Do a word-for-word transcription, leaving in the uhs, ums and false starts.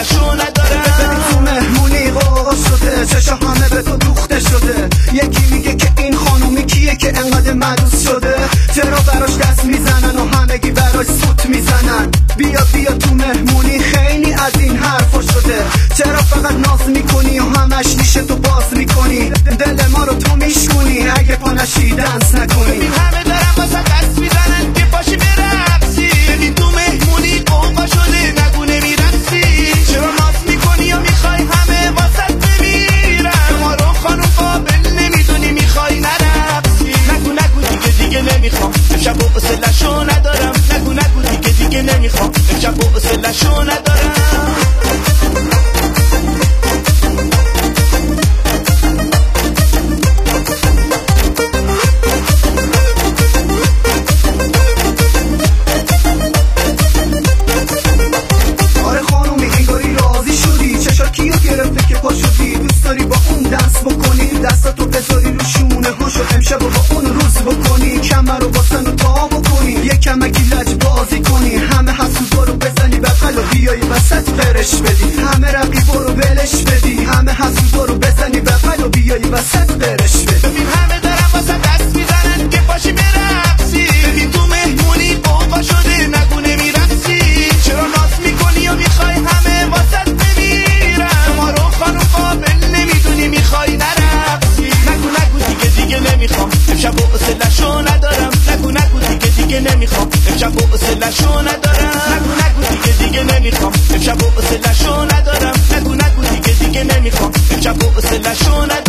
حوصله‌شو ندارم. تو مهمونی قاقا شده، چشا همه به تو دوخته شده. یکی میگه که این خانومی کیه که انقدر مدوس شده. چرا براش دست میزنن و همگی براش سوت میزنن. بیا بیا تو مهمونی خیلی از این حرفا شده. چرا فقط ناز میکنی و همش نیشه تو باز میکنی. دل ما رو تو میشکنی اگه پا نشی دنس نکنی. ببین همه دارن واسه دست میزنن که پاشی برقصی. ببین تو مهمونی قوقا شده نگو نمیرقصی. چرا ناز میکنی یا میخوای همه واسه بمیرن. ما رو خانوم قابل نمیدونی میخوای نرقصی. نگو نگو دیگه دیگه نمیخوام امشب و حوصله‌شو ندارم. نگو نگو دیگه دیگه نمیخوام امشب و حوصله‌شو ندارم. دوست داری با اون دست بکنی دستاتو بذاری رو شونه هاشو امشب و با اون روز بکنی. کمر رو باسن و تا بکنی یه کمکی لج بازی کنی. همه حسودا رو بزنی بغل و بیایی وسط قرش بدی. همه رقیبا رو ولش بدی. همه حسودا رو بزنی بغل و بیایی وسط قرش بدی. ببین همه دارن واسه دست میزنن که پاشی برقصی. ببین تو مهمونی قوقا شده نگو نمیرقصی. چرا ناز میکنی و میخوای همه واسه بمیرن. ما رو خانوم قابل نمیدونی میخوای نرقصی. نگو نگو دیگه دیگه نمیخوام امشب و حوصله‌شو ندارم. نگو نگو دیگه دیگه نمیخوام امشب و حوصله‌شو ندارم. نگو نگو دیگه دیگه نمیخوام امشب و حوصله‌شو ندارم. نگو نگو دیگه دیگه نمیخوام امشب و حوصله‌شو ندارم.